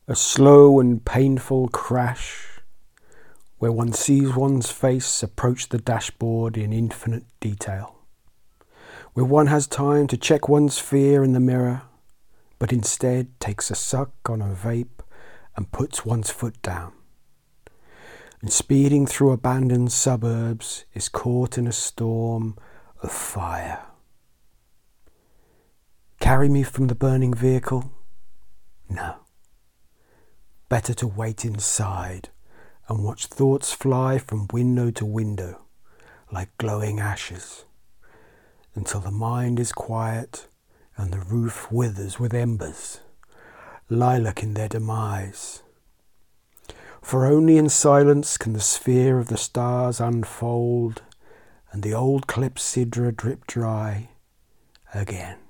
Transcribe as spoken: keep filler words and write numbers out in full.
A slow and painful crash where one sees one's face approach the dashboard in infinite detail, where one has time to check one's fear in the mirror, but instead takes a suck on a vape and puts one's foot down, and speeding through abandoned suburbs is caught in a storm of fire. Carry me from the burning vehicle? No. Better to wait inside and watch thoughts fly from window to window like glowing ashes until the mind is quiet and the roof withers with embers, lilac in their demise. For only in silence can the sphere of the stars unfold and the old clepsydra drip dry again.